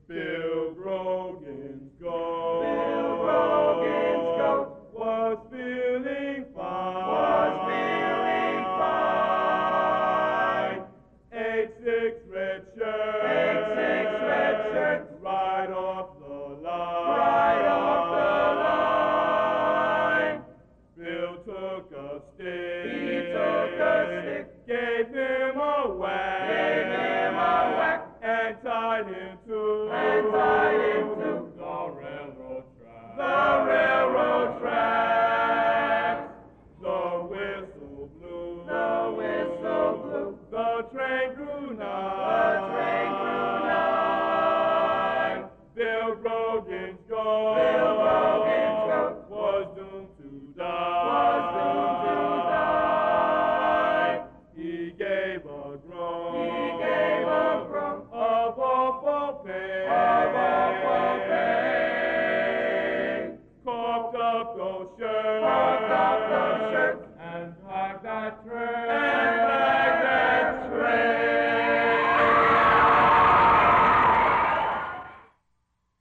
Bill Grogan's goat. Bill Grogan's goat was feeling fine. was feeling fine. 8-6 red shirt. 8-6 red shirt. Right off the line. Right off the line. Bill took a stick. He took a stick. Gave him a whack. Gave him a whack. And tied him to. And tied him to. The railroad track. The railroad tracks. The whistle blew. The whistle blew. The train grew nigh. The train grew nigh. Bill Grogan's goat. Bill Grogan's goat was doomed to die. was doomed to die. He gave a groan. He gave a groan Of awful pain. of awful pain. Coughed up those shirts. Coughed up the